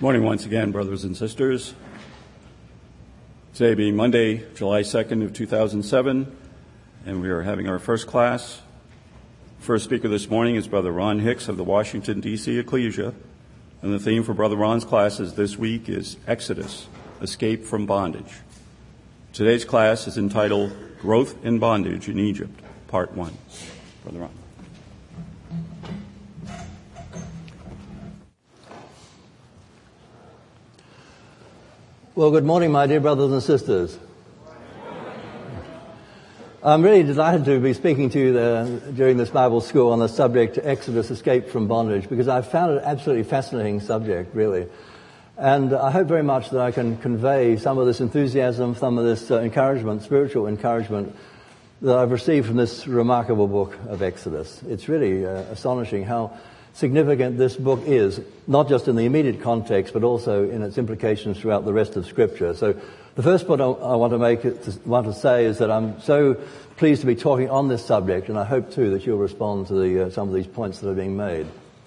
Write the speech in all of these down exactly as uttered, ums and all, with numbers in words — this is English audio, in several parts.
Morning once again, brothers and sisters. Today being Monday, July second of two thousand seven, and we are having our first class. First speaker this morning is Brother Ron Hicks of the Washington, D C Ecclesia, and the theme for Brother Ron's classes this week is Exodus, Escape from Bondage. Today's class is entitled Growth in Bondage in Egypt, Part one. Brother Ron. Well, good morning, my dear brothers and sisters. I'm really delighted to be speaking to you the, during this Bible school on the subject Exodus, Escape from Bondage, because I've found it an absolutely fascinating subject, really. And I hope very much that I can convey some of this enthusiasm, some of this uh, encouragement, spiritual encouragement that I've received from this remarkable book of Exodus. It's really uh, astonishing how significant this book is, not just in the immediate context, but also in its implications throughout the rest of Scripture. So the first point I, I want to make, to, want to say is that I'm so pleased to be talking on this subject, and I hope too that you'll respond to the, uh, some of these points that are being made.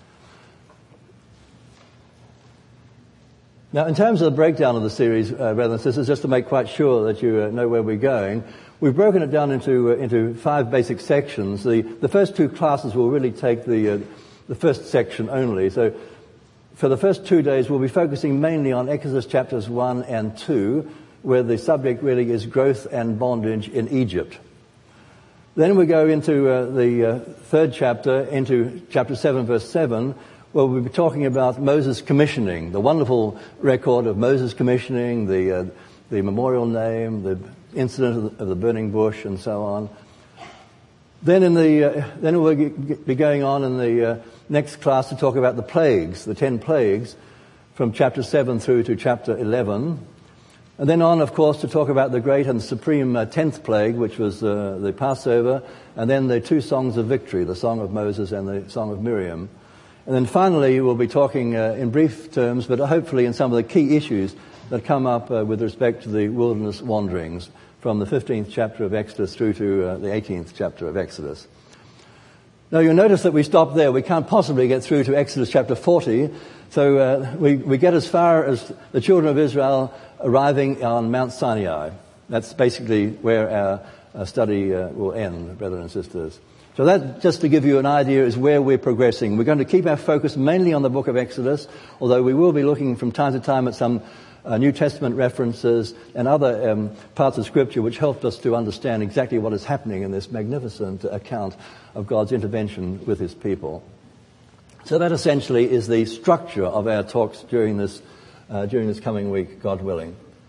Now, in terms of the breakdown of the series, uh, brothers and sisters, just to make quite sure that you uh, know where we're going, we've broken it down into uh, into five basic sections. The the first two classes will really take the uh, the first section only. So for the first two days, we'll be focusing mainly on Exodus chapters one and two, where the subject really is growth and bondage in Egypt. Then we go into uh, the uh, third chapter, into chapter seven, verse seven, where we'll be talking about Moses' commissioning, the wonderful record of Moses' commissioning, the uh, the memorial name, the incident of the, of the burning bush, and so on. Then in the uh, then we'll be going on in the uh, next class to talk about the plagues, the ten plagues, from chapter seven through to chapter eleven. And then on, of course, to talk about the great and supreme uh, tenth plague, which was uh, the Passover, and then the two songs of victory, the Song of Moses and the Song of Miriam. And then finally, we'll be talking uh, in brief terms, but hopefully in some of the key issues that come up uh, with respect to the wilderness wanderings, from the fifteenth chapter of Exodus through to uh, the eighteenth chapter of Exodus. Now you'll notice that we stop there. We can't possibly get through to Exodus chapter forty, so uh, we, we get as far as the children of Israel arriving on Mount Sinai. That's basically where our, our study uh, will end, brothers and sisters. So that, just to give you an idea, is where we're progressing. We're going to keep our focus mainly on the book of Exodus, although we will be looking from time to time at some Uh, New Testament references and other um, parts of Scripture which helped us to understand exactly what is happening in this magnificent account of God's intervention with His people. So that essentially is the structure of our talks during this uh, during this coming week, God willing.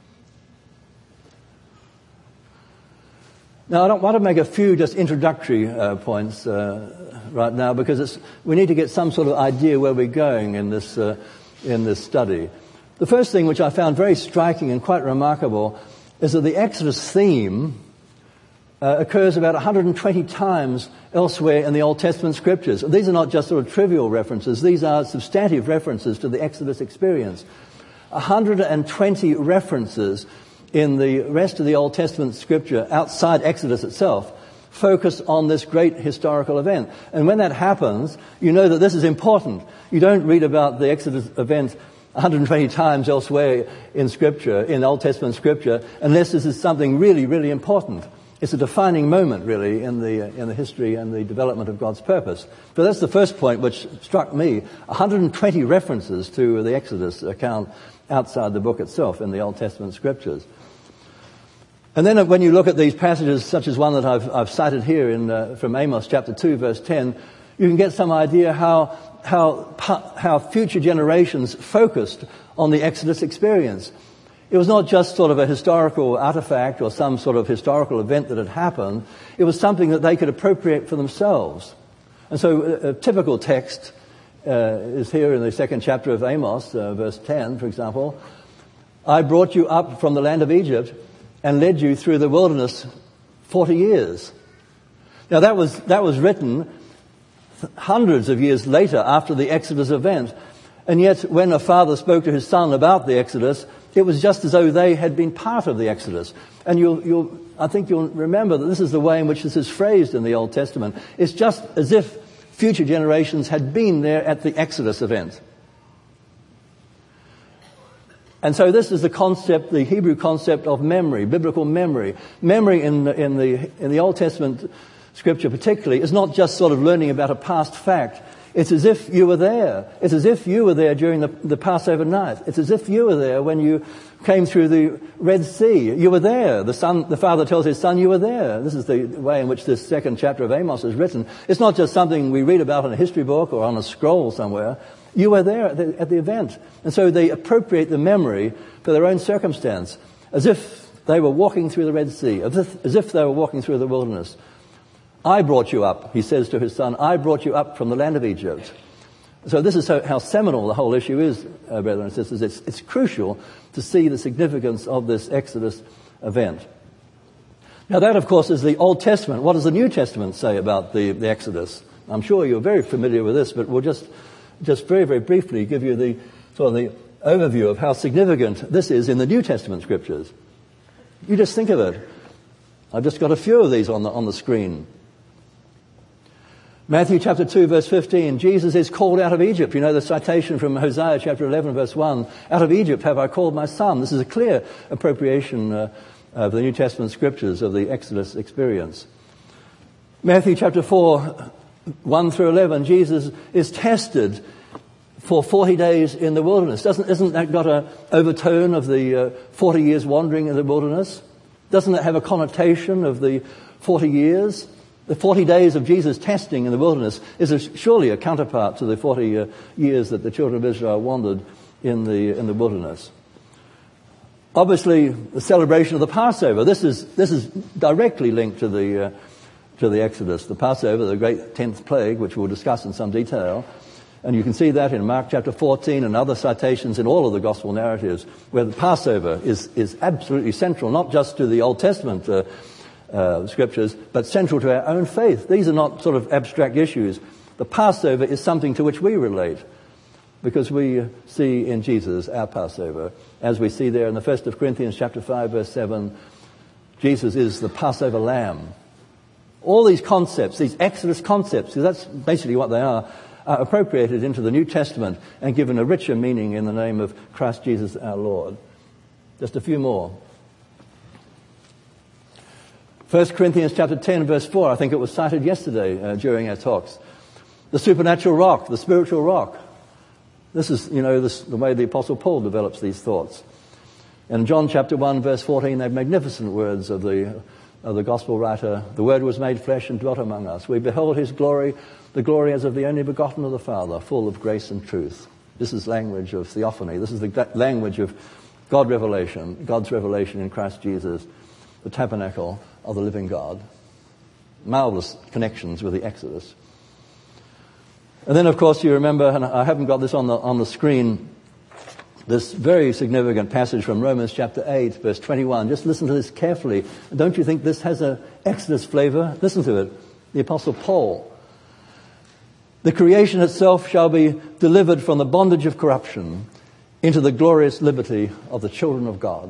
Now, I don't want to make a few just introductory uh, points uh, right now, because it's, we need to get some sort of idea where we're going in this uh, in this study. The first thing, which I found very striking and quite remarkable, is that the Exodus theme uh, occurs about one hundred twenty times elsewhere in the Old Testament Scriptures. These are not just sort of trivial references. These are substantive references to the Exodus experience. one hundred twenty references in the rest of the Old Testament Scripture outside Exodus itself focus on this great historical event. And when that happens, you know that this is important. You don't read about the Exodus event one hundred twenty times elsewhere in Scripture, in Old Testament Scripture, unless this is something really, really important. It's a defining moment, really, in the in the history and the development of God's purpose. So that's the first point which struck me. one hundred twenty references to the Exodus account outside the book itself in the Old Testament Scriptures. And then when you look at these passages, such as one that I've, I've cited here in uh, from Amos chapter two, verse ten, you can get some idea how how how future generations focused on the Exodus experience. It was not just sort of a historical artifact or some sort of historical event that had happened. It was something that they could appropriate for themselves. And so a, a typical text uh, is here in the second chapter of Amos, uh, verse ten, for example. I brought you up from the land of Egypt and led you through the wilderness forty years. Now that was that was written hundreds of years later after the Exodus event. And yet when a father spoke to his son about the Exodus, it was just as though they had been part of the Exodus. And you'll, you'll, I think you'll remember that this is the way in which this is phrased in the Old Testament. It's just as if future generations had been there at the Exodus event. And so this is the concept, the Hebrew concept of memory, biblical memory. Memory in, in, the, in the Old Testament scripture particularly is not just sort of learning about a past fact. It's as if you were there. It's as if you were there during the, the Passover night. It's as if you were there when you came through the Red Sea. You were there. The son, the father tells his son, you were there. This is the way in which this second chapter of Amos is written. It's not just something we read about in a history book or on a scroll somewhere. You were there at the, at the event. And so they appropriate the memory for their own circumstance, as if they were walking through the Red Sea, as if, as if they were walking through the wilderness. I brought you up, he says to his son, I brought you up from the land of Egypt. So this is how, how seminal the whole issue is, uh, brothers and sisters. It's, it's crucial to see the significance of this Exodus event. Now that, of course, is the Old Testament. What does the New Testament say about the, the Exodus? I'm sure you're very familiar with this, but we'll just, just very, very briefly give you the sort of the overview of how significant this is in the New Testament scriptures. You just think of it. I've just got a few of these on the, on the screen. Matthew chapter two, verse fifteen, Jesus is called out of Egypt. You know the citation from Hosea chapter eleven, verse one. Out of Egypt have I called my son. This is a clear appropriation uh, of the New Testament scriptures of the Exodus experience. Matthew chapter four, one through eleven, Jesus is tested for forty days in the wilderness. Doesn't, isn't that got an overtone of the uh, forty years wandering in the wilderness? Doesn't that have a connotation of the forty years? The forty days of Jesus testing in the wilderness is a, surely a counterpart to the forty uh, years that the children of Israel wandered in the in the wilderness. Obviously, the celebration of the Passover. This is this is directly linked to the uh, to the Exodus. The Passover, the great tenth plague, which we'll discuss in some detail, and you can see that in Mark chapter fourteen and other citations in all of the gospel narratives, where the Passover is is absolutely central, not just to the Old Testament Uh, Uh, scriptures, but central to our own faith. These are not sort of abstract issues. The Passover is something to which we relate because we see in Jesus our Passover. As we see there in the First of Corinthians chapter five, verse seven, Jesus is the Passover lamb. All these concepts, these Exodus concepts, because that's basically what they are, are appropriated into the New Testament and given a richer meaning in the name of Christ Jesus our Lord. Just a few more. First Corinthians chapter ten, verse four, I think it was cited yesterday uh, during our talks. The supernatural rock, the spiritual rock. This is, you know, this, the way the Apostle Paul develops these thoughts. In John chapter one, verse fourteen, they have magnificent words of the, of the gospel writer. The Word was made flesh and dwelt among us. We beheld His glory, the glory as of the only begotten of the Father, full of grace and truth. This is language of theophany. This is the language of God revelation, God's revelation in Christ Jesus, the tabernacle of the living God. Marvelous connections with the Exodus. And then, of course, you remember, and I haven't got this on the on the screen, this very significant passage from Romans chapter eight, verse twenty-one. Just listen to this carefully. Don't you think this has an Exodus flavor? Listen to it. The Apostle Paul. The creation itself shall be delivered from the bondage of corruption into the glorious liberty of the children of God.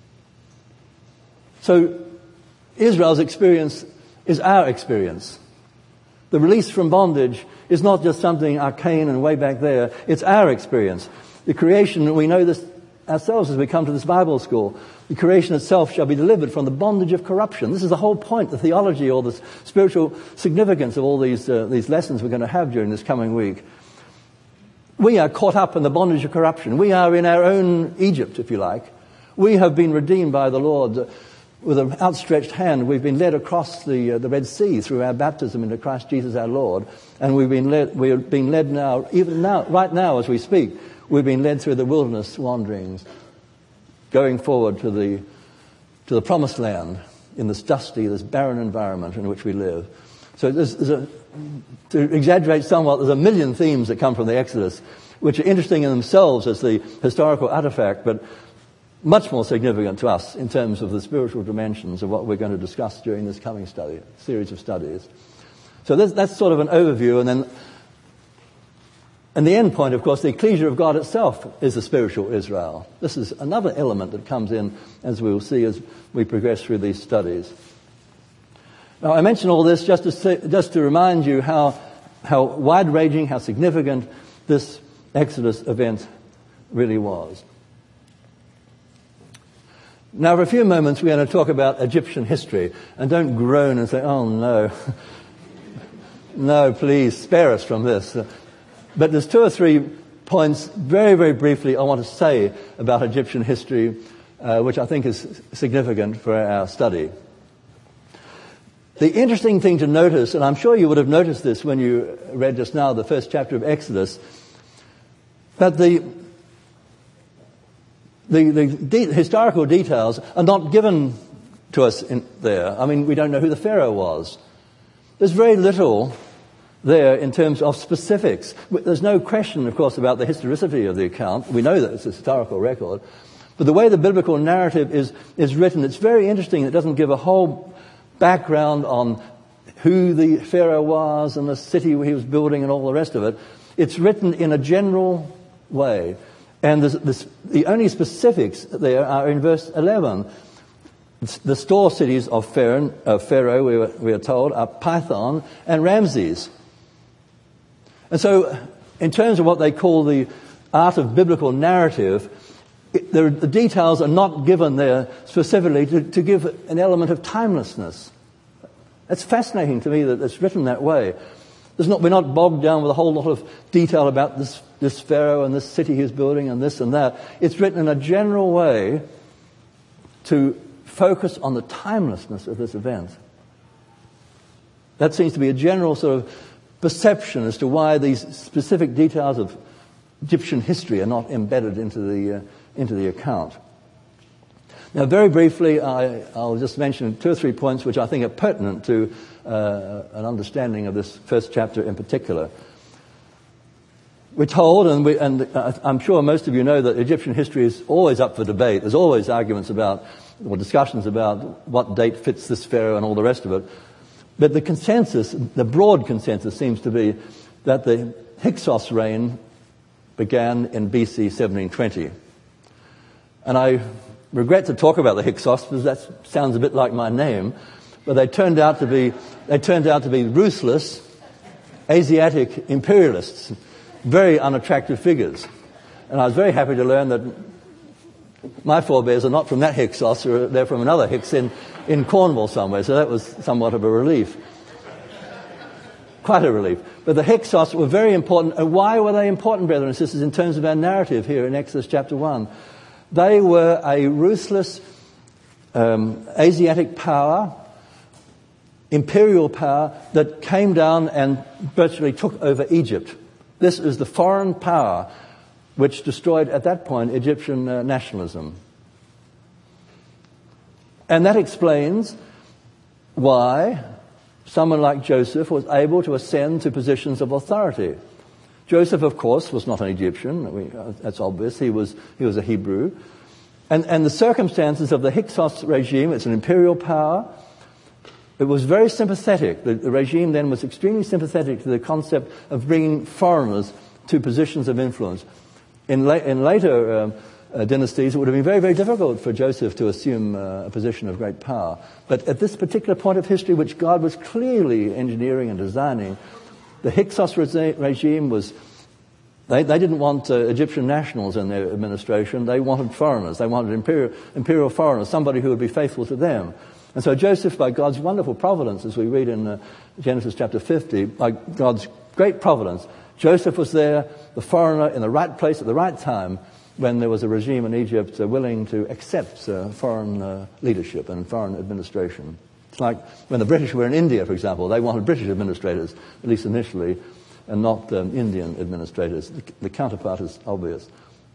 So, Israel's experience is our experience. The release from bondage is not just something arcane and way back there. It's our experience. The creation, we know this ourselves as we come to this Bible school. The creation itself shall be delivered from the bondage of corruption. This is the whole point, the theology or the spiritual significance of all these uh, these lessons we're going to have during this coming week. We are caught up in the bondage of corruption. We are in our own Egypt, if you like. We have been redeemed by the Lord. With an outstretched hand, we've been led across the uh, the Red Sea through our baptism into Christ Jesus our Lord, and we've been led. We're being led now, even now, right now as we speak, we've been led through the wilderness wanderings, going forward to the to the promised land in this dusty, this barren environment in which we live. So there's, there's a, to exaggerate somewhat, there's a million themes that come from the Exodus, which are interesting in themselves as the historical artifact, but much more significant to us in terms of the spiritual dimensions of what we're going to discuss during this coming study, series of studies. So that's, that's sort of an overview, and then and the end point, of course, the ecclesia of God itself is the spiritual Israel. This is another element that comes in, as we will see as we progress through these studies. Now, I mention all this just to say, just to remind you how how wide-ranging, how significant this Exodus event really was. Now, for a few moments, we're going to talk about Egyptian history. And don't groan and say, oh, no. No, please, spare us from this. But there's two or three points, very, very briefly, I want to say about Egyptian history, uh, which I think is significant for our study. The interesting thing to notice, and I'm sure you would have noticed this when you read just now the first chapter of Exodus, that the The, the de- historical details are not given to us in there. I mean, we don't know who the Pharaoh was. There's very little there in terms of specifics. There's no question, of course, about the historicity of the account. We know that it's a historical record. But the way the biblical narrative is, is written, it's very interesting. It doesn't give a whole background on who the Pharaoh was and the city he was building and all the rest of it. It's written in a general way. And the, the, the only specifics there are in verse eleven. The store cities of Pharaoh, uh, Pharaoh we, were, we are told, are Pithom and Ramses. And so, in terms of what they call the art of biblical narrative, it, the, the details are not given there specifically to, to give an element of timelessness. It's fascinating to me that it's written that way. There's not, we're not bogged down with a whole lot of detail about this, this Pharaoh and this city he's building and this and that. It's written in a general way to focus on the timelessness of this event. That seems to be a general sort of perception as to why these specific details of Egyptian history are not embedded into the, uh, into the account. Now, very briefly, I, I'll just mention two or three points which I think are pertinent to uh, an understanding of this first chapter in particular. We're told, and, we, and I'm sure most of you know, that Egyptian history is always up for debate. There's always arguments about, or discussions about what date fits this pharaoh and all the rest of it. But the consensus, the broad consensus seems to be that the Hyksos reign began in B C seventeen twenty. And I regret to talk about the Hyksos because that sounds a bit like my name, but they turned out to be they turned out to be ruthless Asiatic imperialists, very unattractive figures. And I was very happy to learn that my forebears are not from that Hyksos, or they're from another Hyksos in, in Cornwall somewhere, so that was somewhat of a relief. Quite a relief. But the Hyksos were very important. And why were they important, brethren and sisters, in terms of our narrative here in Exodus chapter one? They were a ruthless um, Asiatic power, imperial power, that came down and virtually took over Egypt. This is the foreign power which destroyed, at that point, Egyptian uh, nationalism. And that explains why someone like Joseph was able to ascend to positions of authority. Joseph, of course, was not an Egyptian. We, uh, that's obvious. He was he was a Hebrew. And, and the circumstances of the Hyksos regime, it's an imperial power. It was very sympathetic. The, the regime then was extremely sympathetic to the concept of bringing foreigners to positions of influence. In, la- in later um, uh, dynasties, it would have been very, very difficult for Joseph to assume uh, a position of great power. But at this particular point of history, which God was clearly engineering and designing, the Hyksos re- regime was, they, they didn't want uh, Egyptian nationals in their administration. They wanted foreigners. They wanted imperial, imperial foreigners, somebody who would be faithful to them. And so Joseph, by God's wonderful providence, as we read in uh, Genesis chapter fifty, by God's great providence, Joseph was there, the foreigner, in the right place at the right time, when there was a regime in Egypt uh, willing to accept uh, foreign uh, leadership and foreign administration. It's like when the British were in India, for example, they wanted British administrators, at least initially, and not um, Indian administrators. The, the counterpart is obvious.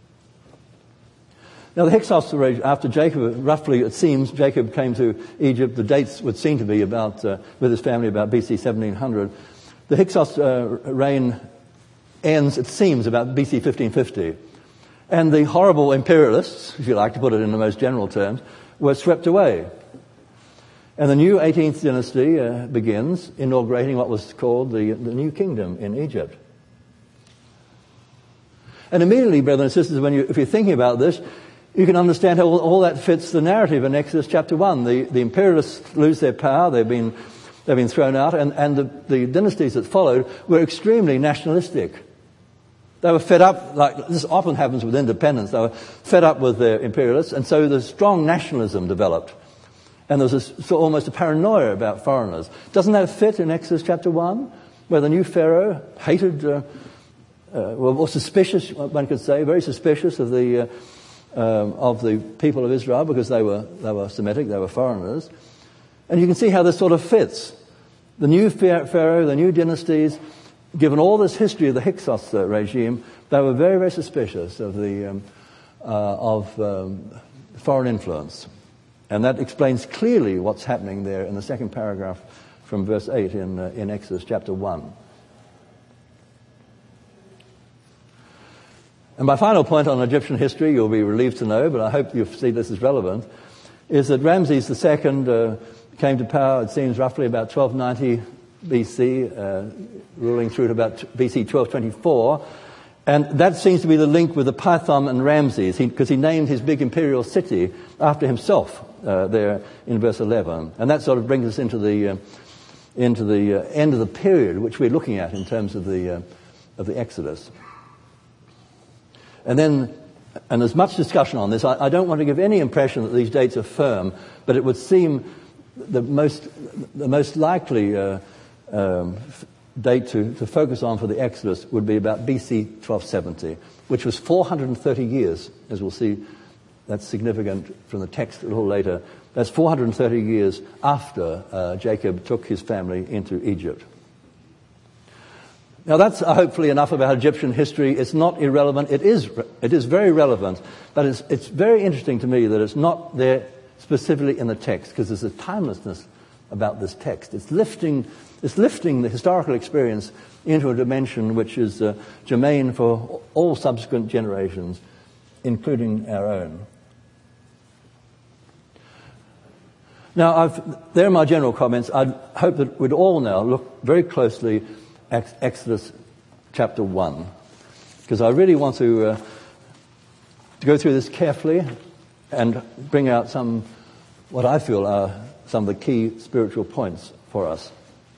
Now, the Hyksos, after Jacob, roughly, it seems, Jacob came to Egypt, the dates would seem to be about, uh, with his family, about B C seventeen hundred. The Hyksos uh, reign ends, it seems, about B C fifteen fifty. And the horrible imperialists, if you like to put it in the most general terms, were swept away. And the new eighteenth dynasty uh, begins, inaugurating what was called the, the New Kingdom in Egypt. And immediately, brothers and sisters, when you, if you're thinking about this, you can understand how all, all that fits the narrative in Exodus chapter one. The, the imperialists lose their power, they've been, they've been thrown out, and, and the, the dynasties that followed were extremely nationalistic. They were fed up, like this often happens with independence, they were fed up with their imperialists, and so the strong nationalism developed. And there was a, so almost a paranoia about foreigners. Doesn't that fit in Exodus chapter one, where the new Pharaoh hated, uh, uh, well, was suspicious, one could say, very suspicious of the uh, um, of the people of Israel because they were they were Semitic, they were foreigners. And you can see how this sort of fits. The new Pharaoh, the new dynasties, given all this history of the Hyksos uh, regime, they were very, very suspicious of the um, uh, of um, foreign influence. And that explains clearly what's happening there in the second paragraph from verse eight in, uh, in Exodus chapter one. And my final point on Egyptian history, you'll be relieved to know, but I hope you see this is relevant, is that Ramses the Second uh, came to power, it seems, roughly about twelve ninety B C, uh, ruling through to about B C twelve twenty-four. And that seems to be the link with the Pithom and Ramses, because he, he named his big imperial city after himself uh, there in verse eleven. And that sort of brings us into the uh, into the uh, end of the period which we're looking at in terms of the uh, of the Exodus. And then, and there's much discussion on this. I, I don't want to give any impression that these dates are firm, but it would seem the most the most likely uh, um, date to, to focus on for the Exodus would be about B C twelve seventy, which was four hundred thirty years, as we'll see. That's significant from the text a little later. That's four hundred thirty years after uh, Jacob took his family into Egypt. Now that's uh, hopefully enough about Egyptian history. It's not irrelevant. It is it is very relevant, but it's it's very interesting to me that it's not there specifically in the text, because there's a timelessness about this text. It's lifting it's lifting the historical experience into a dimension which is uh, germane for all subsequent generations, including our own. Now, I've, there are my general comments. I hope that we'd all now look very closely at Exodus chapter one, because I really want to, uh, to go through this carefully and bring out some, what I feel are some of the key spiritual points for us.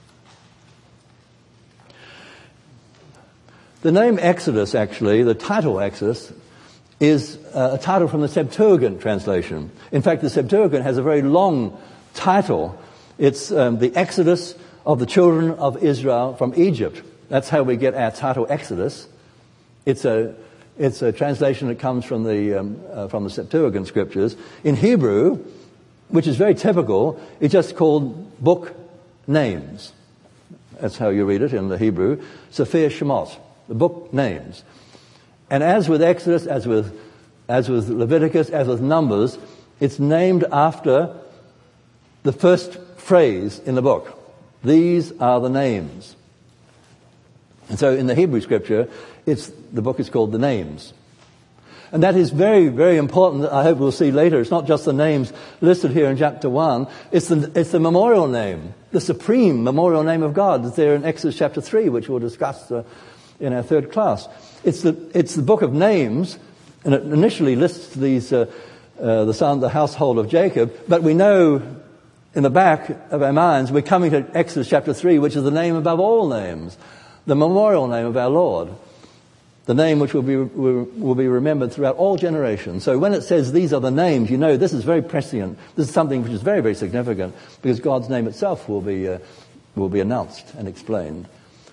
The name Exodus, actually, the title Exodus, is uh, a title from the Septuagint translation. In fact, the Septuagint has a very long title. It's um, the Exodus of the children of Israel from Egypt. That's how we get our title Exodus. It's a it's a translation that comes from the um, uh, from the Septuagint scriptures. In Hebrew, which is very typical, it's just called book names. That's how you read it in the Hebrew. Sefer Shemot, the book names. And as with Exodus, as with as with Leviticus, as with Numbers, it's named after the first phrase in the book. These are the names. And so in the Hebrew scripture, it's the book is called the Names. And that is very, very important. I hope we'll see later. It's not just the names listed here in chapter one. It's the, it's the memorial name, the supreme memorial name of God. It's there in Exodus chapter three, which we'll discuss uh, in our third class. It's the, it's the book of names, and it initially lists these, uh, uh, the son, the household of Jacob, but we know in the back of our minds, we're coming to Exodus chapter three, which is the name above all names, the memorial name of our Lord, the name which will be will be remembered throughout all generations. So when it says these are the names, you know this is very prescient. This is something which is very, very significant, because God's name itself will be uh, will be announced and explained.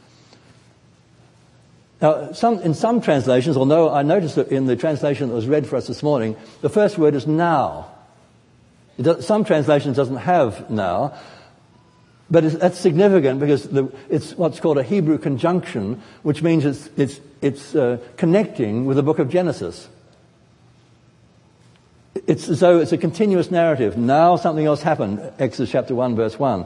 Now, some, in some translations, although I noticed that in the translation that was read for us this morning, the first word is now. It does, some translations doesn't have now, but it's, that's significant because the, it's what's called a Hebrew conjunction, which means it's it's it's uh, connecting with the book of Genesis. It's as though it's a continuous narrative. Now something else happened. Exodus chapter one, verse one.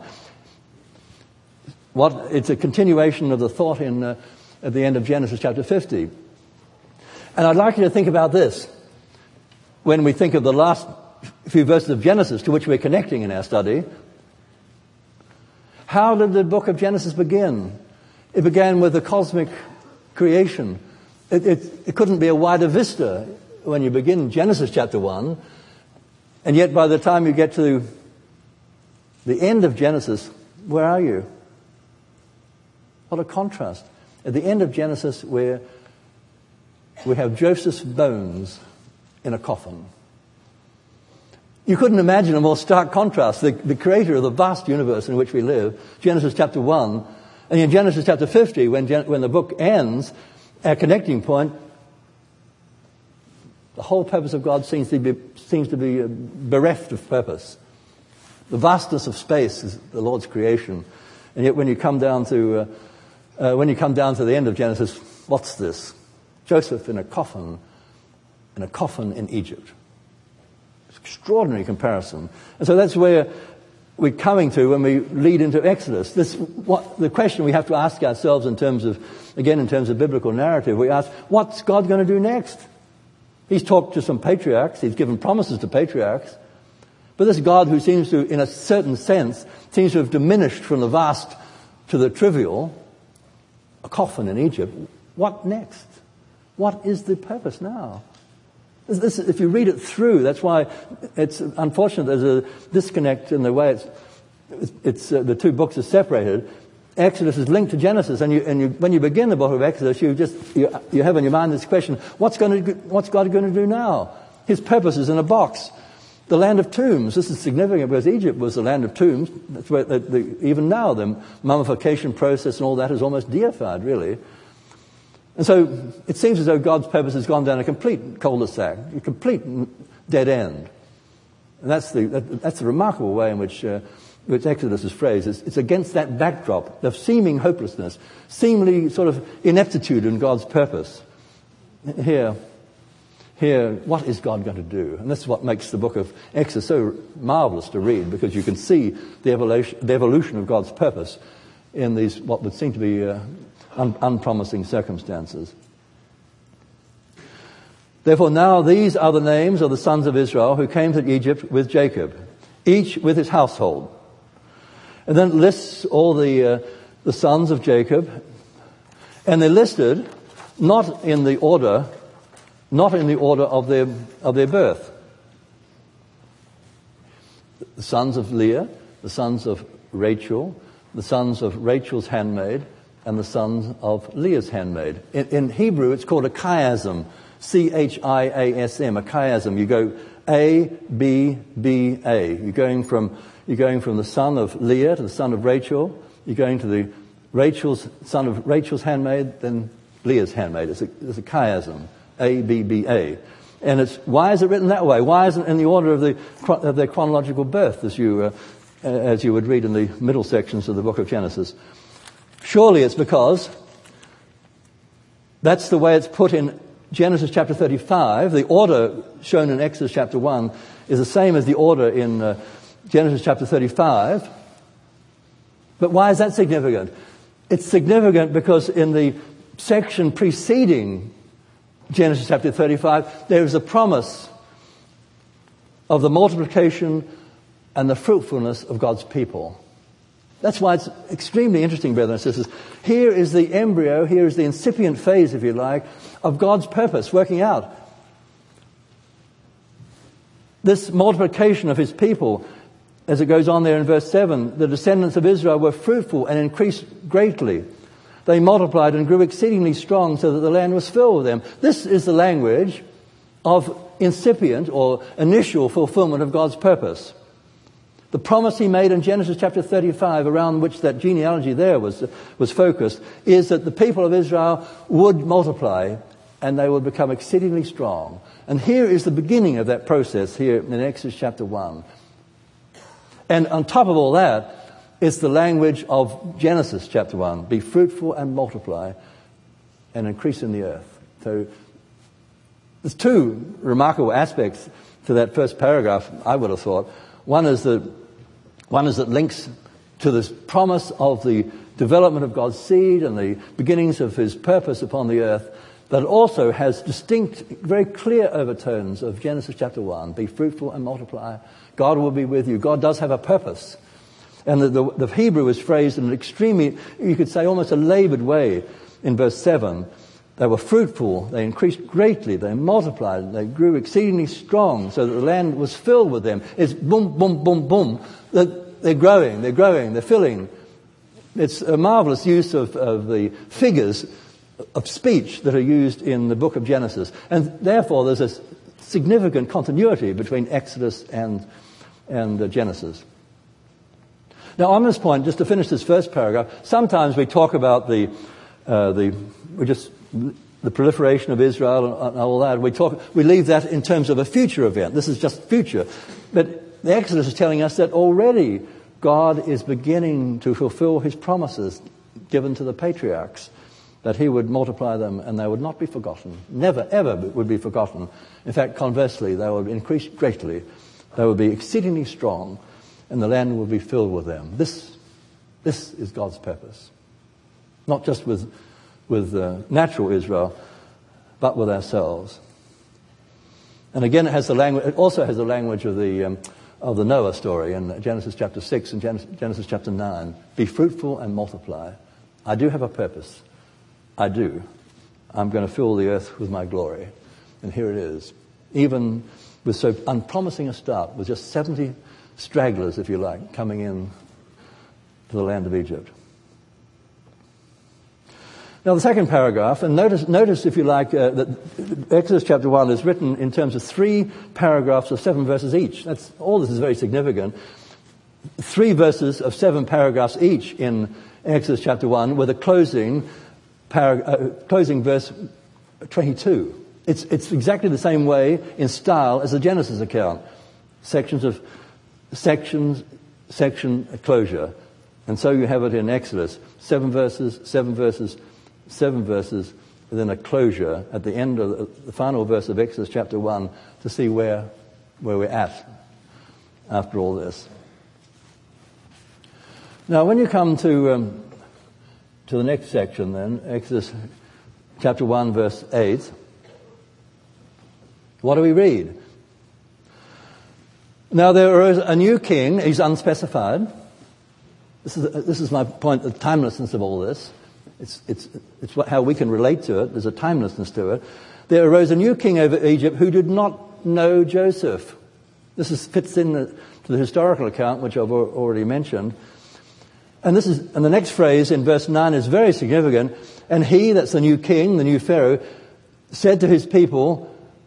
What? It's a continuation of the thought in uh, at the end of Genesis chapter fifty. And I'd like you to think about this when we think of the last few verses of Genesis to which we're connecting in our study. How did the book of Genesis begin? It began with the cosmic creation. It, it, it couldn't be a wider vista when you begin Genesis chapter one, and yet by the time you get to the end of Genesis, where are you? What a contrast. At the end of Genesis, we're we have Joseph's bones in a coffin. You couldn't imagine a more stark contrast. The, the creator of the vast universe in which we live, Genesis chapter one, and in Genesis chapter fifty, when, Gen- when the book ends, our connecting point, the whole purpose of God seems to be, seems to be bereft of purpose. The vastness of space is the Lord's creation. And yet when you come down to, uh, uh, when you come down to the end of Genesis, what's this? Joseph in a coffin, in a coffin in Egypt. Extraordinary comparison. And so that's where we're coming to when we lead into Exodus. This, what, the question we have to ask ourselves in terms of, again, in terms of biblical narrative, we ask, what's God going to do next? He's talked to some patriarchs, he's given promises to patriarchs, but this God who seems to, in a certain sense, seems to have diminished from the vast to the trivial, a coffin in Egypt, what next? What is the purpose now? This, if you read it through, that's why it's unfortunate there's a disconnect in the way it's, it's, it's uh, the two books are separated. Exodus is linked to Genesis, and, you, and you, when you begin the book of Exodus, you just you, you have in your mind this question: What's going to what's God going to do now? His purpose is in a box, the land of tombs. This is significant because Egypt was the land of tombs. That's where the, the, even now the mummification process and all that is almost deified, really. And so it seems as though God's purpose has gone down a complete cul-de-sac, a complete dead end. And that's the, that, that's the remarkable way in which, uh, which Exodus is phrased. It's, it's against that backdrop of seeming hopelessness, seemingly sort of ineptitude in God's purpose. Here, here, what is God going to do? And this is what makes the book of Exodus so marvelous to read, because you can see the evolution, the evolution of God's purpose in these, what would seem to be uh, Un- unpromising circumstances. Therefore now these are the names of the sons of Israel who came to Egypt with Jacob, each with his household. And then it lists all the uh, the sons of Jacob, and they're listed not in the order, not in the order of their of their birth. The sons of Leah, the sons of Rachel, the sons of Rachel's handmaid, and the sons of Leah's handmaid. In, in Hebrew, it's called a chiasm, C H I A S M, a chiasm. You go A, B, B, A. You're going from you're going from the son of Leah to the son of Rachel. You're going to the Rachel's son of Rachel's handmaid, then Leah's handmaid. It's a, it's a chiasm, A, B, B, A. And it's why is it written that way? Why isn't it in the order of the of their chronological birth, as you uh, as you would read in the middle sections of the book of Genesis? Surely it's because that's the way it's put in Genesis chapter thirty-five. The order shown in Exodus chapter one is the same as the order in uh, Genesis chapter thirty-five. But why is that significant? It's significant because in the section preceding Genesis chapter thirty-five, there is a promise of the multiplication and the fruitfulness of God's people. That's why it's extremely interesting, brothers and sisters. Here is the embryo, here is the incipient phase, if you like, of God's purpose working out. This multiplication of his people, as it goes on there in verse seven, the descendants of Israel were fruitful and increased greatly. They multiplied and grew exceedingly strong so that the land was filled with them. This is the language of incipient or initial fulfillment of God's purpose. The promise he made in Genesis chapter thirty-five, around which that genealogy there was, was focused, is that the people of Israel would multiply and they would become exceedingly strong. And here is the beginning of that process here in Exodus chapter one. And on top of all that is the language of Genesis chapter one. Be fruitful and multiply and increase in the earth. So there's two remarkable aspects to that first paragraph, I would have thought. One is that One is that links to this promise of the development of God's seed and the beginnings of his purpose upon the earth, that also has distinct, very clear overtones of Genesis chapter one. Be fruitful and multiply. God will be with you. God does have a purpose. And the, the, the Hebrew is phrased in an extremely, you could say almost a labored way in verse seven. They were fruitful, they increased greatly, they multiplied, they grew exceedingly strong so that the land was filled with them. It's boom, boom, boom, boom. They're growing, they're growing, they're filling. It's a marvelous use of, of the figures of speech that are used in the book of Genesis. And therefore, there's a significant continuity between Exodus and, and uh, Genesis. Now, on this point, just to finish this first paragraph, sometimes we talk about the, uh, the, we just, the proliferation of Israel and all that. We talk, we leave that in terms of a future event. This is just future. But the Exodus is telling us that already God is beginning to fulfill his promises given to the patriarchs, that he would multiply them and they would not be forgotten. Never, ever would be forgotten. In fact, conversely, they would increase greatly. They would be exceedingly strong, and the land would be filled with them. This, this is God's purpose. Not just with, with uh, natural Israel, but with ourselves. And again, it has the language. It also has the language of the um, of the Noah story in Genesis chapter six and Genesis, Genesis chapter nine. Be fruitful and multiply. I do have a purpose. I do. I'm going to fill the earth with my glory. And here it is. Even with so unpromising a start, with just seventy stragglers, if you like, coming in to the land of Egypt. Now the second paragraph, and notice, notice if you like, uh, that Exodus chapter one is written in terms of three paragraphs of seven verses each. That's, all this is very significant. Three verses of seven paragraphs each in Exodus chapter one, with a closing Parag- uh, closing verse twenty-two. It's, it's exactly the same way in style as the Genesis account. Sections of sections, section, closure. And so you have it in Exodus. Seven verses, seven verses, seven verses, and then a closure at the end of the, the final verse of Exodus chapter one to see where, where we're at after all this. Now, when you come to... Um, To the next section then, Exodus chapter one, verse eight. What do we read? Now there arose a new king, he's unspecified. This is this is my point, the timelessness of all this. It's it's it's what, how we can relate to it. There's a timelessness to it. There arose a new king over Egypt who did not know Joseph. This is, fits in the, to the historical account, which I've already mentioned. And this is, and the next phrase in verse nine is very significant. And he, that's the new king, the new Pharaoh, said to his people,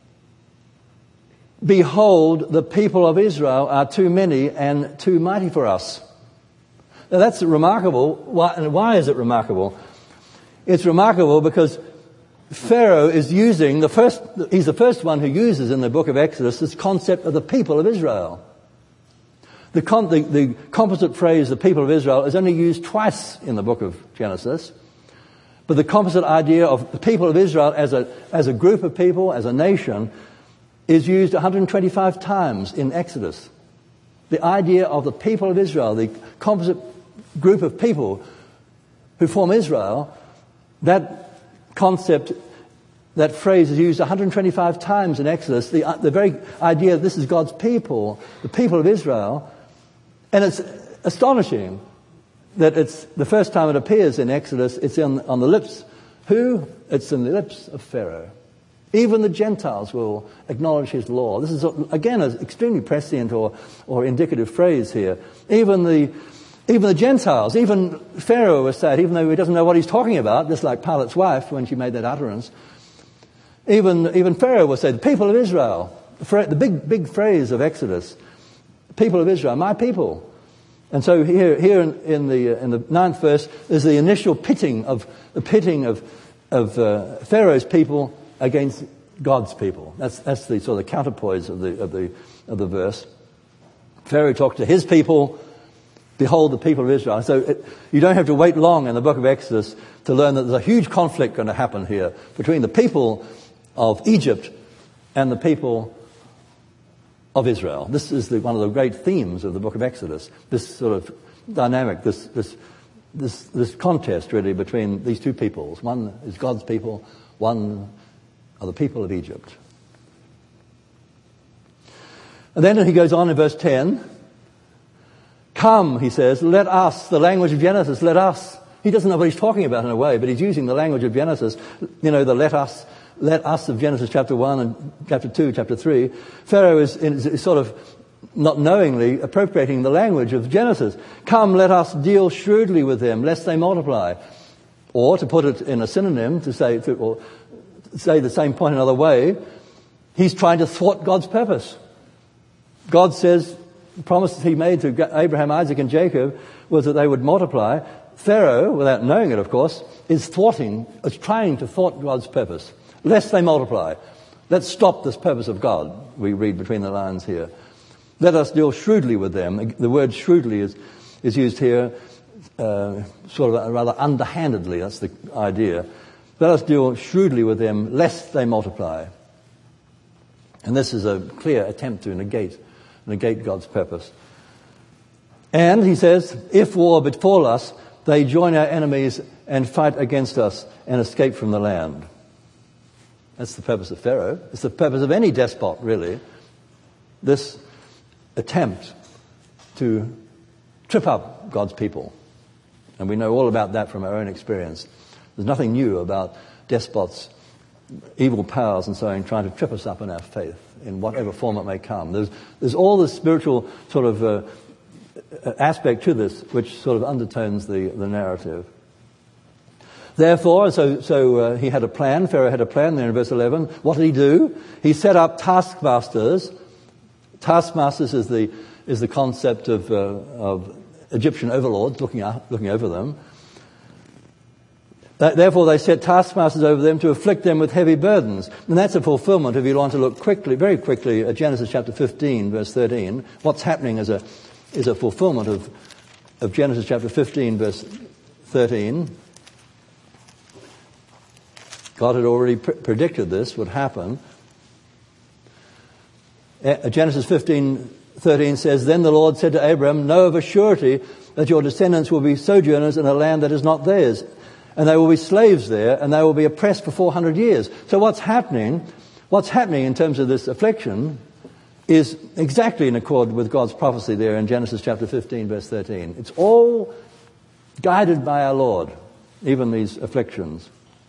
"Behold, the people of Israel are too many and too mighty for us." Now that's remarkable. Why, and why is it remarkable? It's remarkable because Pharaoh is using the first, he's the first one who uses in the book of Exodus this concept of the people of Israel. The, con- the, the composite phrase, the people of Israel, is only used twice in the book of Genesis. But the composite idea of the people of Israel as a, as a group of people, as a nation, is used one hundred twenty-five times in Exodus. The idea of the people of Israel, the composite group of people who form Israel, that concept, that phrase is used one hundred twenty-five times in Exodus. The, the very idea that this is God's people, the people of Israel. And it's astonishing that it's the first time it appears in Exodus, it's on, on the lips. Who? It's in the lips of Pharaoh. Even the Gentiles will acknowledge his law. This is, again, an extremely prescient or, or indicative phrase here. Even the, even the Gentiles, even Pharaoh was sad, even though he doesn't know what he's talking about, just like Pilate's wife when she made that utterance. Even, even Pharaoh was said, the people of Israel, the big, big phrase of Exodus, people of Israel, my people. And so here, here in, in the in the ninth verse is the initial pitting of the pitting of of uh, Pharaoh's people against God's people. That's that's the sort of counterpoise of the of the of the verse. Pharaoh talked to his people. Behold, the people of Israel. So it, you don't have to wait long in the book of Exodus to learn that there's a huge conflict going to happen here between the people of Egypt and the people of Israel. This is the, one of the great themes of the book of Exodus. This sort of dynamic, this this this this contest really between these two peoples. One is God's people, one are the people of Egypt. And then he goes on in verse ten. Come, he says, let us, the language of Genesis, let us. He doesn't know what he's talking about in a way, but he's using the language of Genesis, you know, the let us, let us of Genesis chapter one and chapter two, chapter three. Pharaoh is, is sort of not knowingly appropriating the language of Genesis. Come, let us deal shrewdly with them, lest they multiply. Or, to put it in a synonym, to say, to, or say the same point another way, he's trying to thwart God's purpose. God says, the promises he made to Abraham, Isaac, and Jacob was that they would multiply. Pharaoh, without knowing it, of course, is thwarting, is trying to thwart God's purpose, lest they multiply. Let's stop this purpose of God, we read between the lines here. Let us deal shrewdly with them. The word shrewdly is, is used here uh, sort of rather underhandedly, that's the idea. Let us deal shrewdly with them, lest they multiply. And this is a clear attempt to negate, negate God's purpose. And, he says, if war befall us, they join our enemies and fight against us and escape from the land. That's the purpose of Pharaoh. It's the purpose of any despot, really. This attempt to trip up God's people. And we know all about that from our own experience. There's nothing new about despots, evil powers and so on, trying to trip us up in our faith in whatever form it may come. There's, there's all this spiritual sort of uh, aspect to this which sort of undertones the, the narrative. Therefore, so, so uh, he had a plan, Pharaoh had a plan there in verse eleven. What did he do? He set up taskmasters. Taskmasters is the, is the concept of, uh, of Egyptian overlords looking, up, looking over them. Therefore, they set taskmasters over them to afflict them with heavy burdens. And that's a fulfillment, if you want to look quickly, very quickly, at Genesis chapter fifteen, verse thirteen. What's happening is a, is a fulfillment of, of Genesis chapter fifteen, verse thirteen. God had already pr- predicted this would happen. Uh, Genesis fifteen thirteen says, Then the Lord said to Abram, Know of a surety that your descendants will be sojourners in a land that is not theirs, and they will be slaves there, and they will be oppressed for four hundred years. So what's happening, what's happening in terms of this affliction is exactly in accord with God's prophecy there in Genesis chapter fifteen, verse thirteen. It's all guided by our Lord, even these afflictions.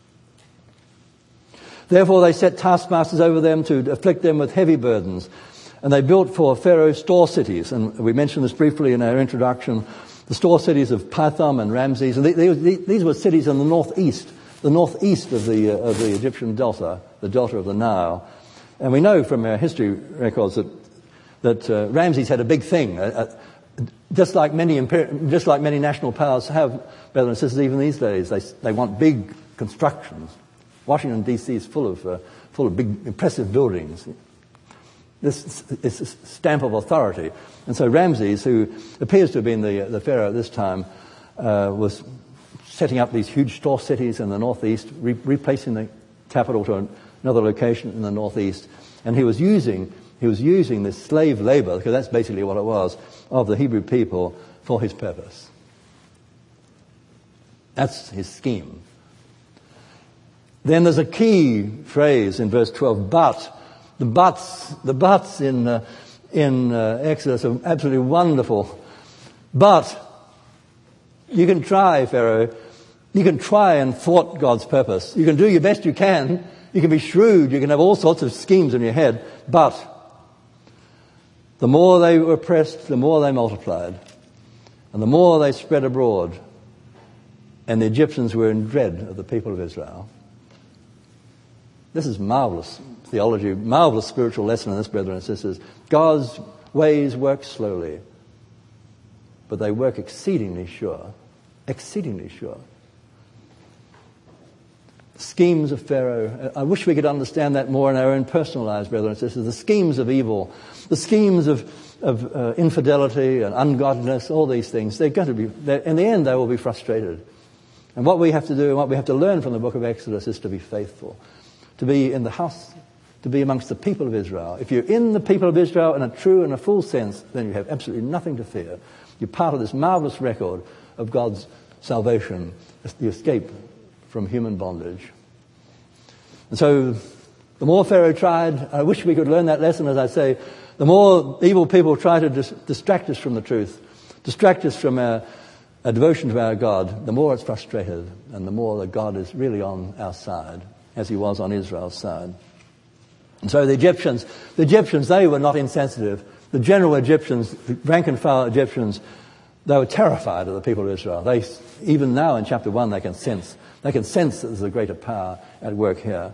Therefore they set taskmasters over them to afflict them with heavy burdens. And they built for Pharaoh store cities. And we mentioned this briefly in our introduction. The store cities of Pithom and Ramses. And these were cities in the northeast, the northeast of the, uh, of the Egyptian delta, the delta of the Nile. And we know from our history records that, that uh, Ramses had a big thing. Uh, uh, just like many imper- just like many national powers have, brothers and sisters, even these days, they, they want big constructions. Washington, D C is full of, uh, full of big, impressive buildings. This is a stamp of authority. And so Ramses, who appears to have been the, the pharaoh at this time, uh, was setting up these huge store cities in the northeast, re- replacing the capital to an, another location in the northeast. And he was using, he was using this slave labor, because that's basically what it was, of the Hebrew people for his purpose. That's his scheme. Then there's a key phrase in verse twelve, but. The buts, the buts in uh, in uh, Exodus are absolutely wonderful. But you can try, Pharaoh. You can try and thwart God's purpose. You can do your best you can. You can be shrewd. You can have all sorts of schemes in your head. But the more they were oppressed, the more they multiplied. And the more they spread abroad. And the Egyptians were in dread of the people of Israel. This is marvelous theology, marvelous spiritual lesson in this, brethren and sisters. God's ways work slowly, but they work exceedingly sure. Exceedingly sure. Schemes of Pharaoh. I wish we could understand that more in our own personal lives, brethren and sisters. The schemes of evil, the schemes of, of uh, infidelity and ungodliness, all these things, they're going to be, in the end, they will be frustrated. And what we have to do, and what we have to learn from the book of Exodus is to be faithful, to be in the house, to be amongst the people of Israel. If you're in the people of Israel in a true and a full sense, then you have absolutely nothing to fear. You're part of this marvelous record of God's salvation, the escape from human bondage. And so, the more Pharaoh tried, I wish we could learn that lesson, as I say, the more evil people try to dis- distract us from the truth, distract us from our, our devotion to our God, the more it's frustrated, and the more that God is really on our side, as he was on Israel's side. And so the Egyptians, the Egyptians, they were not insensitive. The general Egyptians, the rank and file Egyptians, they were terrified of the people of Israel. They, even now in chapter one, they can sense They can sense that there's a greater power at work here.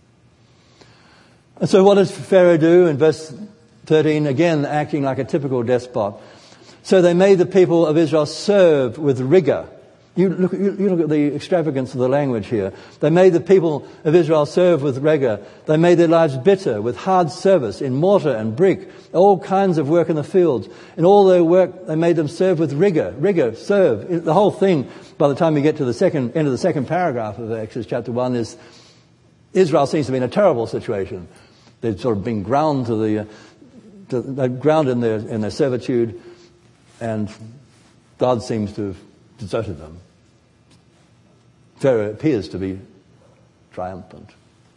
And so what does Pharaoh do in verse thirteen? Again, acting like a typical despot. So they made the people of Israel serve with rigor. You look, you look at the extravagance of the language here. They made the people of Israel serve with rigor. They made their lives bitter with hard service in mortar and brick, all kinds of work in the fields. In all their work, they made them serve with rigor. Rigor, serve. The whole thing, by the time you get to the second end of the second paragraph of Exodus chapter one, is Israel seems to be in a terrible situation. They've sort of been ground to the, uh, to, they're ground in their in their servitude, and God seems to have deserted them. Pharaoh appears to be triumphant.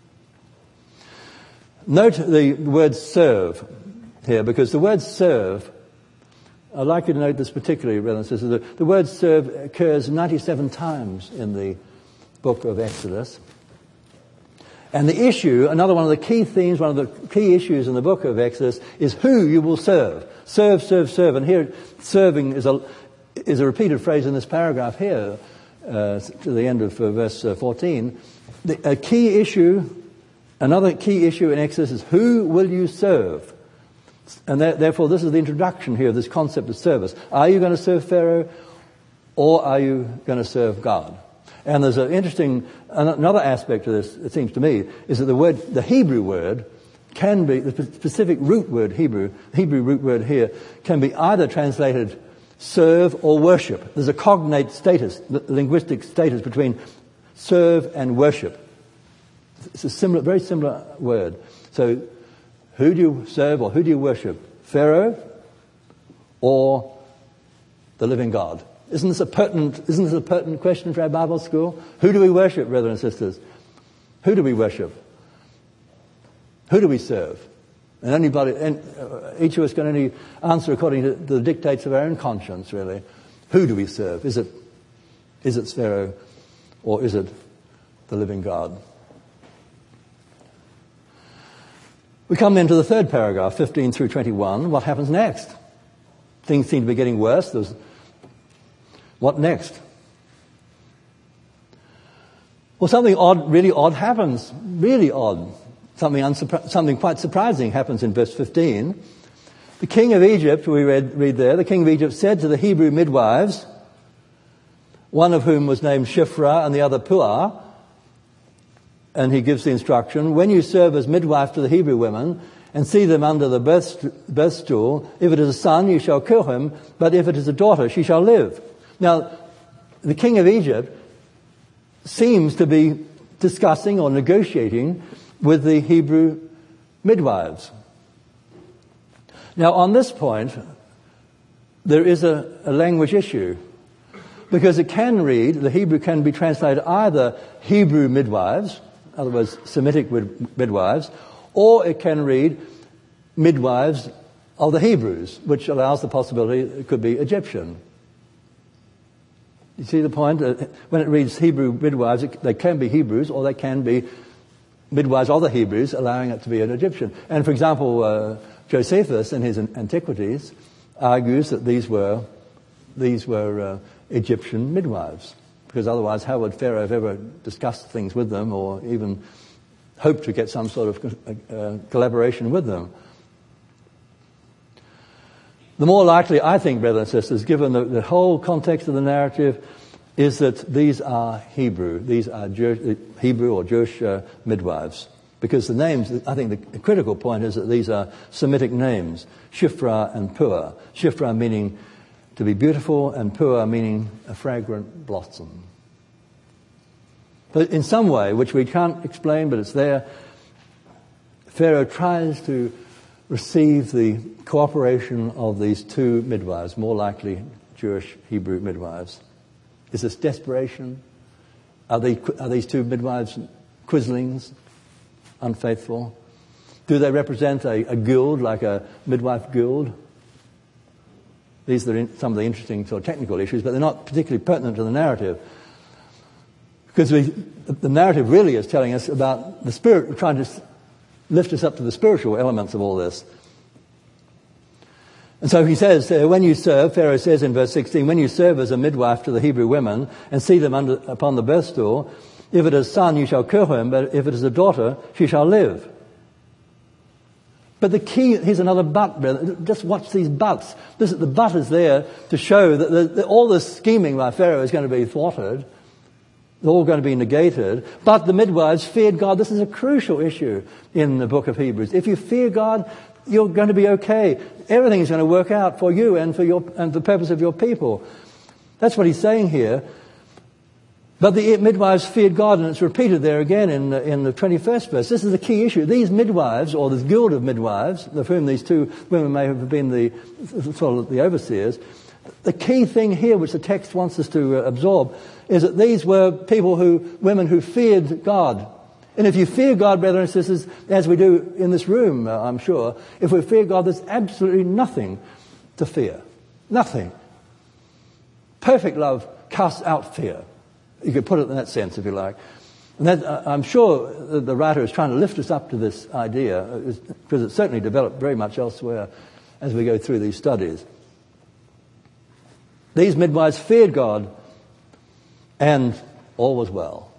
Note the word serve here, because the word serve, I'd like you to note this particularly, brothers and sisters. The, the word serve occurs ninety-seven times in the book of Exodus. And the issue, another one of the key themes, one of the key issues in the book of Exodus is who you will serve. Serve, serve, serve. And here, serving is a, is a repeated phrase in this paragraph here. Uh, to the end of uh, verse uh, fourteen, the, a key issue, another key issue in Exodus is who will you serve? And th- therefore this is the introduction here of this concept of service. Are you going to serve Pharaoh, or are you going to serve God? And there's an interesting, another aspect to this, it seems to me, is that the word, the Hebrew word can be, the specific root word Hebrew, Hebrew root word here, can be either translated serve or worship. There's a cognate status, linguistic status between serve and worship. It's a similar, very similar word. So, who do you serve or who do you worship? Pharaoh or the living God? Isn't this a pertinent, isn't this a pertinent question for our Bible school? Who do we worship, brothers and sisters? Who do we worship? Who do we serve? And anybody, and each of us can only answer according to the dictates of our own conscience, really. Who do we serve? Is it, is it Pharaoh, or is it the living God? We come then to the third paragraph, fifteen through twenty-one. What happens next? Things seem to be getting worse. There's, what next? Well, something odd, really odd happens. Really odd. Something, unsupra- something quite surprising happens in verse fifteen. The king of Egypt, we read, read there, the king of Egypt said to the Hebrew midwives, one of whom was named Shiphrah and the other Puah, and he gives the instruction, when you serve as midwife to the Hebrew women and see them under the birth, birth stool, if it is a son, you shall kill him, but if it is a daughter, she shall live. Now, the king of Egypt seems to be discussing or negotiating with the Hebrew midwives. Now, on this point, there is a, a language issue, because it can read, the Hebrew can be translated either Hebrew midwives, in other words, Semitic midwives, or it can read midwives of the Hebrews, which allows the possibility it could be Egyptian. You see the point? When it reads Hebrew midwives, it, they can be Hebrews, or they can be midwives of the Hebrews, allowing it to be an Egyptian. And for example, uh, Josephus in his Antiquities argues that these were these were uh, Egyptian midwives, because otherwise how would Pharaoh have ever discussed things with them or even hoped to get some sort of uh, collaboration with them? The more likely, I think, brothers and sisters, given the, the whole context of the narrative, is that these are Hebrew, these are Jewish, Hebrew or Jewish uh, midwives. Because the names, I think the, the critical point is that these are Semitic names, Shiphrah and Puah. Shiphrah meaning to be beautiful, and Puah meaning a fragrant blossom. But in some way, which we can't explain, but it's there, Pharaoh tries to receive the cooperation of these two midwives, more likely Jewish Hebrew midwives. Is this desperation? Are, they, are these two midwives quislings, unfaithful? Do they represent a, a guild, like a midwife guild? These are some of the interesting sort of technical issues, but they're not particularly pertinent to the narrative. Because we, the narrative really is telling us about the spirit, trying to lift us up to the spiritual elements of all this. And so he says, uh, when you serve, Pharaoh says in verse sixteen, when you serve as a midwife to the Hebrew women and see them under, upon the birth stool, if it is a son, you shall kill him, but if it is a daughter, she shall live. But the key, here's another but, brother. Just watch these buts. This, the but is there to show that the, the, all this scheming by Pharaoh is going to be thwarted. It's all going to be negated. But the midwives feared God. This is a crucial issue in the book of Hebrews. If you fear God, you're going to be okay. Everything is going to work out for you and for your and the purpose of your people. That's what he's saying here. But the midwives feared God, and it's repeated there again in the, in the twenty-first verse. This is the key issue. These midwives, or this guild of midwives, of whom these two women may have been the sort of the overseers, the key thing here, which the text wants us to absorb, is that these were people who, women who feared God. And if you fear God, brothers and sisters, as we do in this room, uh, I'm sure, if we fear God, there's absolutely nothing to fear. Nothing. Perfect love casts out fear. You could put it in that sense, if you like. And that, uh, I'm sure that the writer is trying to lift us up to this idea, because it's certainly developed very much elsewhere as we go through these studies. These midwives feared God, and all was well.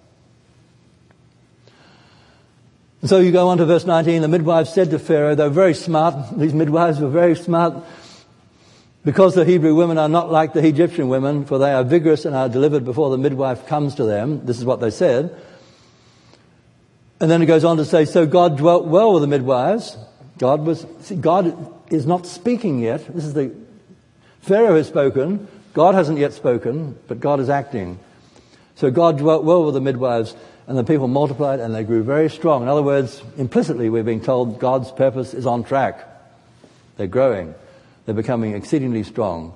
And so you go on to verse nineteen. The midwives said to Pharaoh, they were very smart. These midwives were very smart. Because the Hebrew women are not like the Egyptian women, for they are vigorous and are delivered before the midwife comes to them. This is what they said. And then it goes on to say, so God dwelt well with the midwives. God was, see, God is not speaking yet. This is the, Pharaoh has spoken. God hasn't yet spoken, but God is acting. So God dwelt well with the midwives, and the people multiplied and they grew very strong. In other words, implicitly we're being told God's purpose is on track. They're growing. They're becoming exceedingly strong.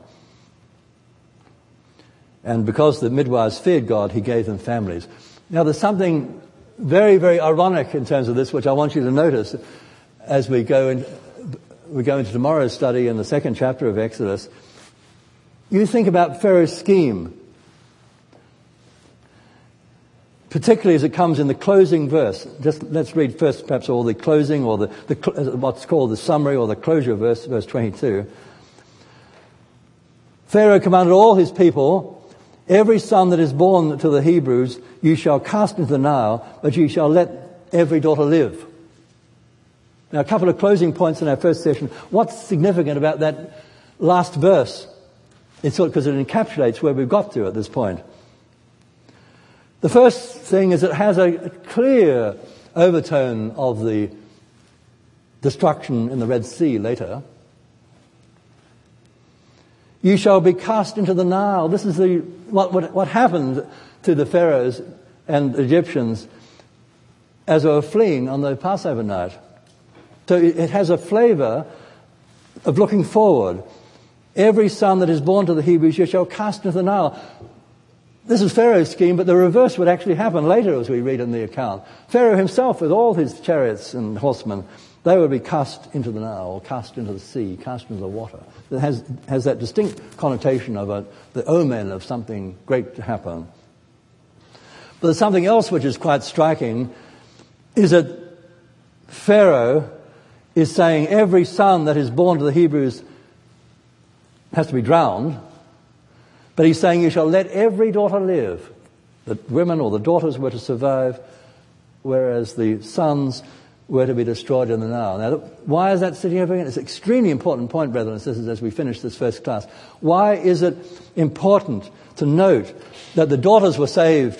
And because the midwives feared God, he gave them families. Now there's something very, very ironic in terms of this, which I want you to notice as we go, in, we go into tomorrow's study in the second chapter of Exodus. You think about Pharaoh's scheme, particularly as it comes in the closing verse. Just let's read first perhaps all the closing or the, the what's called the summary or the closure verse, verse twenty-two. Pharaoh commanded all his people, every son that is born to the Hebrews you shall cast into the Nile, but you shall let every daughter live. Now a couple of closing points in our first session. What's significant about that last verse? It's because it encapsulates where we've got to at this point. The first thing is it has a clear overtone of the destruction in the Red Sea later. You shall be cast into the Nile. This is the what, what, what happened to the Pharaohs and Egyptians as they were fleeing on the Passover night. So it, it has a flavor of looking forward. Every son that is born to the Hebrews you shall cast into the Nile. This is Pharaoh's scheme, but the reverse would actually happen later as we read in the account. Pharaoh himself with all his chariots and horsemen, they would be cast into the Nile, or cast into the sea, cast into the water. It has, has that distinct connotation of a, the omen of something great to happen. But there's something else which is quite striking, is that Pharaoh is saying every son that is born to the Hebrews has to be drowned. But he's saying you shall let every daughter live. The women or the daughters were to survive, whereas the sons were to be destroyed in the Nile. Now, why is that significant? It's an extremely important point, brothers and sisters, as we finish this first class. Why is it important to note that the daughters were saved,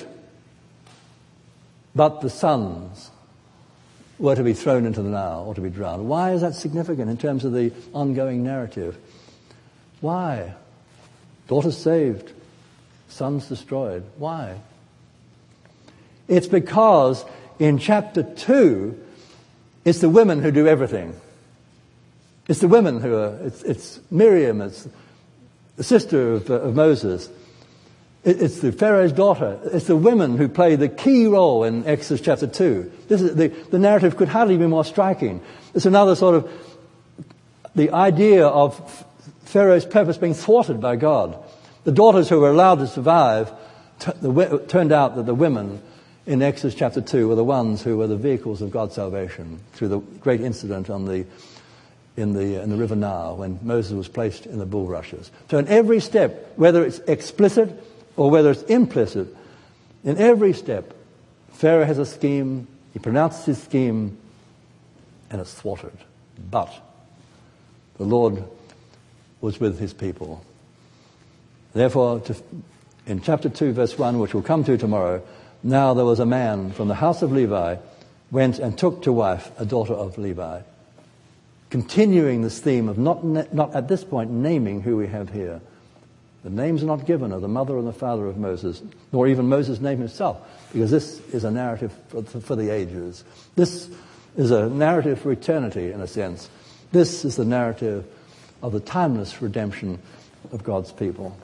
but the sons were to be thrown into the Nile or to be drowned? Why is that significant in terms of the ongoing narrative? Why? Daughters saved, sons destroyed. Why? It's because in chapter two, it's the women who do everything. It's the women who are, it's, it's Miriam, it's the sister of, uh, of Moses. It, it's the Pharaoh's daughter. It's the women who play the key role in Exodus chapter two. This is, the, the narrative could hardly be more striking. It's another sort of, the idea of Pharaoh's purpose being thwarted by God. The daughters who were allowed to survive, t- the, turned out that the women in Exodus chapter two were the ones who were the vehicles of God's salvation through the great incident on the in the, in the River Nile when Moses was placed in the bulrushes. So in every step, whether it's explicit or whether it's implicit, in every step, Pharaoh has a scheme, he pronounces his scheme, and it's thwarted. But the Lord was with his people. Therefore, to, in chapter two, verse one, which we'll come to tomorrow, now there was a man from the house of Levi, went and took to wife a daughter of Levi. Continuing this theme of not, not at this point naming who we have here. The names are not given of the mother and the father of Moses, nor even Moses' name himself, because this is a narrative for, for the ages. This is a narrative for eternity, in a sense. This is the narrative of the timeless redemption of God's people.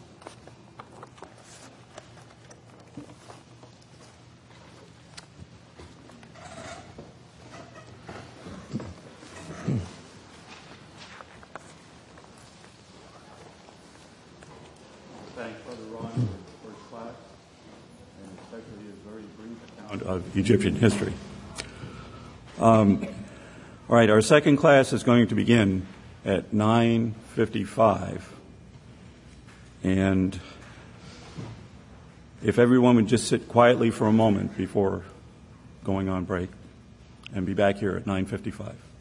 Of Egyptian history. Um, all right, our second class is going to begin at nine fifty-five. And if everyone would just sit quietly for a moment before going on break and be back here at nine fifty-five.